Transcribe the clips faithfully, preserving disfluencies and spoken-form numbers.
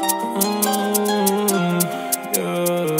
Mm, yeah.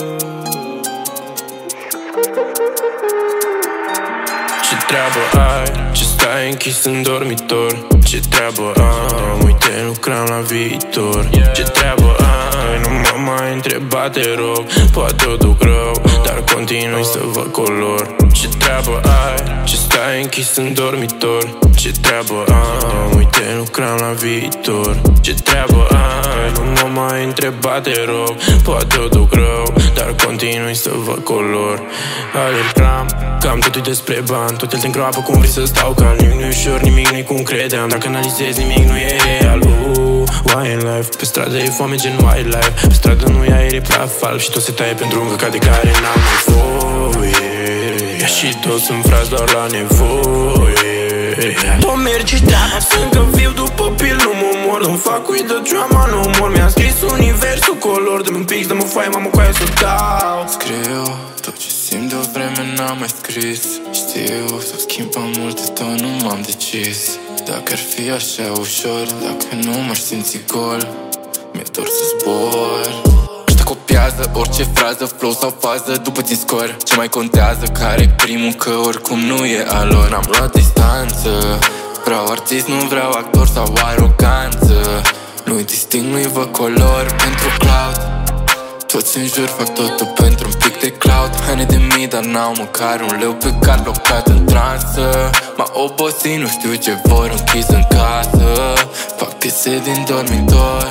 Ce treabă ai? Ce stai închis în dormitor? Ce treabă am? Uite, lucram la viitor. Ce treabă ai? Nu mă mai întreba, te rog. Poate o duc rău, dar continui să văd color. Ce treabă ai? Ce stai închis în dormitor? Ce treabă am? Uite, lucram la viitor. Ce treabă ai? Nu mă mai întreba, te rog. Poate o duc rău, dar continui să văd color. Alergram, cam totul despre bani. Tot el te îngroapă cum vrei să stau calm. Nimic nu-i ușor, nimic nu-i cum credeam. Dacă analizezi, nimic nu e real. uh, Why in life? Pe stradă e foame gen wildlife. Pe stradă nu e aer, e praf alb. Și tot se taie pentru un căcat de care n-am nevoie. Și toți sunt frați doar la nevoie. Tot merge treaba, sunt că viu după pil, nu mă mor. Îmi fac uit de drama, nu mor. Mi-a scris universul color. Dă-mi un pix, dă-mi o foaie, mamă, cu aia să dau. Scriu tot ce simt de o vreme n-am mai scris. Știu, s-au schimbat multe, tot nu m-am decis. Dacă ar fi așa ușor, dacă nu m-aș simți gol, mi-e dor să zbor. Copiază orice frază, flow sau fază, după țin scor. Ce mai contează, care-i primul, că oricum nu e al lor. N-am luat distanță, vreau artist, nu vreau actor sau aroganță. Nu-i disting, nu-i văd color pentru cloud. Toți în jur fac totul pentru un pic de cloud. Haine de mii, dar n-au măcar un leu pe car, blocat în transă. M-a obosit, nu știu ce vor, închis în casă. Fac piese din dormitor.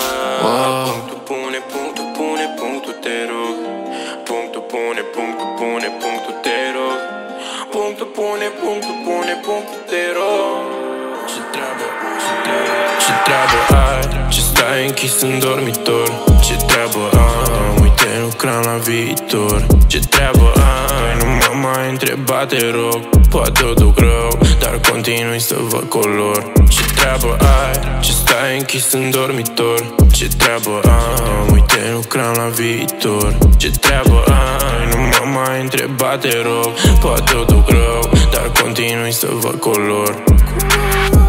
Wow. Pune punctul, pune punctul, te rog. Punctul, pune punctul, pune punctul, te rog. Punctul, pune punctul, pune punctul, te rog. Ce treabă, ce treabă, ce treabă ai? Ce stai închis în dormitor? Ce treabă am? Uite, lucram la viitor. Ce treabă ai? Nu mă mai întreba, te rog. Poate o duc rău, dar continui să văd color. Ce treabă ai? Ce stai închis în dormitor? Ce treabă am? Uite, lucram la viitor. Ce treabă ai? Nu mă mai întreba, te rog. Poate o duc rău, dar continui să văd color.